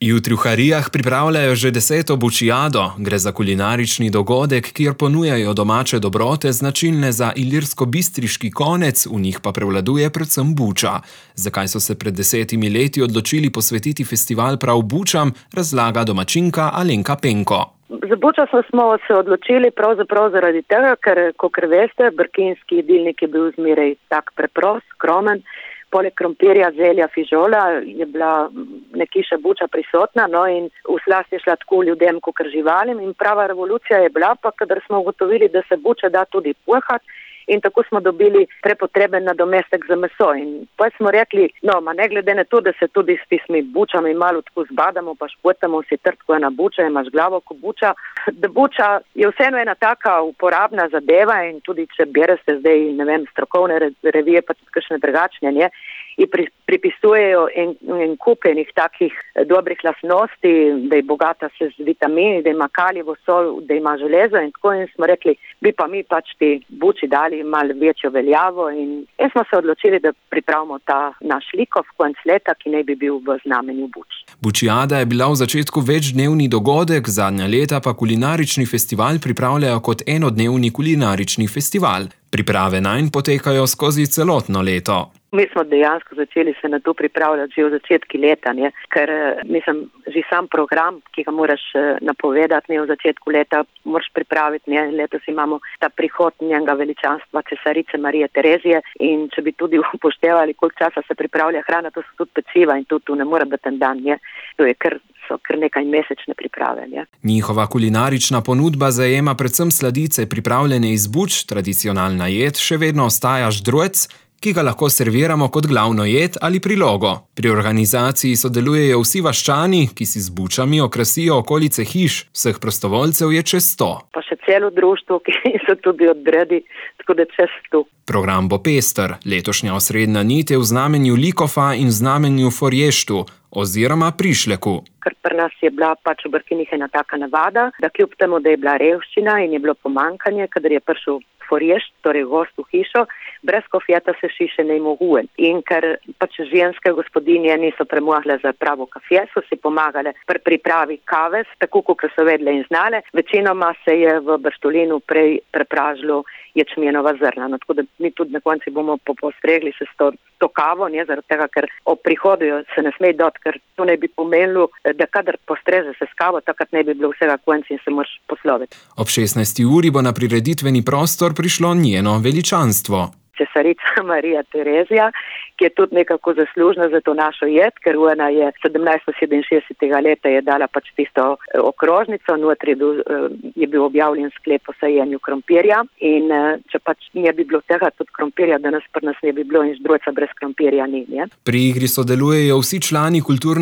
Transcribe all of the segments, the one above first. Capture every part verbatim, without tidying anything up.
Jutri v Harijah pripravljajo že deseto bučijado. Gre za kulinarični dogodek, kjer ponujajo domače dobrote, značilne za ilirsko-bistriški konec, v njih pa prevladuje predvsem buča. Zakaj so se pred desetimi leti odločili posvetiti festival prav bučam, razlaga domačinka Alenka Penko. Za bučo smo se odločili pravzaprav zaradi tega, ker, kakor veste, brkinski jedilnik je bil zmeraj tak preprost, skromen. Poleg krompirja, zelja, fižola je bila nekiša buča prisotna, no, in v slast je šla tako ljudem, kakor živalim, in prava revolucija je bila pa, kadar smo ugotovili, da se buča da tudi puhati, in tako smo dobili prepotreben nadomestek za meso. In pa smo rekli, no, ma ne glede na to, da se tudi s tistimi bučami malo tako zbadamo, pa špotamo si trtko ena buča, imaš glavo ko buča, da buča je vseeno ena taka uporabna zadeva in tudi če berete zdaj, ne vem, strokovne revije, pa tudi kakšne drugačne, ne, in pri, pripisujejo en, en kup enih takih dobrih lastnosti, da je bogata se z vitamini, da ima kalijevo sol, da ima železo in tako, in smo rekli, bi pa mi pač ti buči dali malo večjo veljavo in, in smo se odločili, da pripravimo ta naš likov konec leta, ki naj bi bil v znamenju buč. Bučijada je bila v začetku večdnevni dogodek, zadnja leta pa kulinarični festival pripravljajo kot enodnevni kulinarični festival. Priprave nanj potekajo skozi celotno leto. Mi smo dejansko začeli se na to pripravljati že v začetku leta, ne? Ker mislim, že sam program, ki ga moraš napovedati, ne, v začetku leta moraš pripraviti, ne? Letos imamo ta prihod njenega veličanstva cesarice Marije Terezije in če bi tudi upoštevali, koliko časa se pripravlja hrana, to so tudi peciva in tudi tu ne mora biti en dan, ne? To je kar so kar nekaj mesečne priprave. Ne? Njihova kulinarična ponudba zajema predvsem sladice pripravljene iz buč, tradicionalna jed še vedno ostaja ždruec, ki ga lahko serviramo kot glavno jed ali prilogo. Pri organizaciji sodelujejo vsi vaščani, ki si z bučami okrasijo okolice hiš, vseh prostovoljcev je čez sto. Pa še celo društvo, ki so tudi odredi, tako da čez sto. Program bo pester, letošnja osrednja nit je v znamenju likofa in v znamenju forještu, oziroma prišleku. Ker pri nas je bila pač v Brkinih ena taka navada, da kljub temu, da je bila revščina in je bilo pomankanje, kadar je prišel forješt, torej gost v hišo, brez kofjeta se šiše ne moguje. In ker pač ženske gospodinje niso premogle za pravo kafje, so si pomagale pri pripravi kave, tako kot so vedle in znale. Večinoma se je v Brštolinu prej prepražilo ječmenova zrna. No, tako da mi tudi na konci bomo postregli se s to, to kavo, ne, zaradi tega, ker ob prihodu se ne sme dot, ker to ne bi pomenilo, da kadar postreže se s kavo, takrat ne bi bilo vsega konci in se moraš posloviti. Ob šestnajsti uri bo na prireditveni prostor prišlo njeno veličanstvo. Cesarica Marija Terezija, ki je tudi nekako zaslužna za to našo jed, ker ona je sedemnajststo sedeminšestdesetega leta je dala pač tisto okrožnico, notri je bil objavljen sklep o sajenju krompirja in če pač ne bi bilo tega tudi krompirja, danes pri nas ne bi bilo in ždrueca brez krompirja ni. Ne? Pri igri sodelujejo vsi člani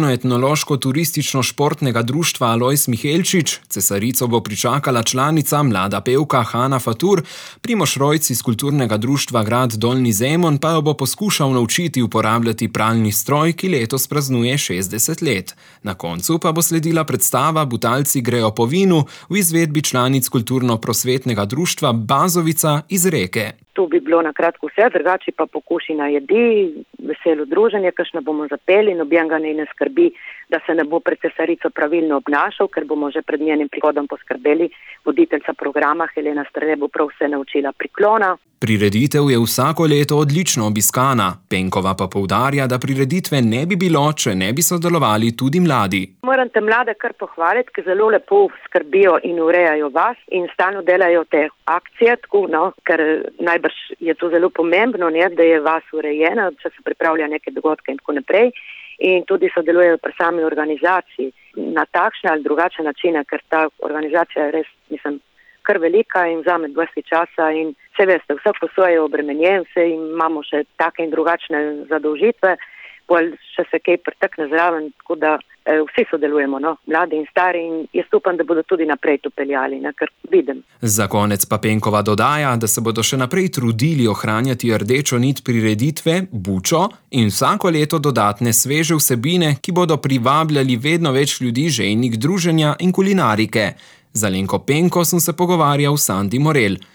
kulturno-etnološko-turistično-športnega društva Alojz Mihelčič, cesarico bo pričakala članica mlada pevka Hana Fatur, Primož Rojc iz kulturnega društva Grad Dolnji Zemon pa jo bo poskušal naučiti uporabljati pralni stroj, ki letos praznuje šestdeset let. Na koncu pa bo sledila predstava Butalci grejo po vinu v izvedbi članic kulturno-prosvetnega društva Bazovica iz Reke. To bi bilo na kratko vse, drugače pa pokušina jedi, veselo druženje, kakšno bomo zapeli, nobenega ne, ne skrbi, da se ne bo pred cesarico pravilno obnašal, ker bomo že pred njenim prihodom poskrbeli. Voditeljca programa Helena Strle bo prav vse naučila priklona. Prireditev je vsako leto odlično obiskana. Penkova pa poudarja, da prireditve ne bi bilo, če ne bi sodelovali tudi mladi. Moram te mlade kar pohvaliti, ki zelo lepo skrbijo in urejajo vas in stalno delajo te akcije, tako, no, ker najbrž je to zelo pomembno, ne, da je vas urejena, če se pripravlja neke dogodke in tako naprej. In tudi sodelujejo pri sami organizaciji na takšne ali drugačne načine, ker ta organizacija je res, mislim, kar velika in vzame dosti časa in vse veste, vsak po svoje obremenjen, vse imamo še take in drugačne zadolžitve, bolj še se kaj pretekne zraven, tako da eh, vsi sodelujemo, no, mladi in stari in jaz upam, da bodo tudi naprej to peljali, ne, ker vidim. Za konec pa Penkova dodaja, da se bodo še naprej trudili ohranjati rdečo nit prireditve, bučo in vsako leto dodatne sveže vsebine, ki bodo privabljali vedno več ljudi žejnih druženja in kulinarike. Z Alenko Penko sem se pogovarjal Sandi Morel.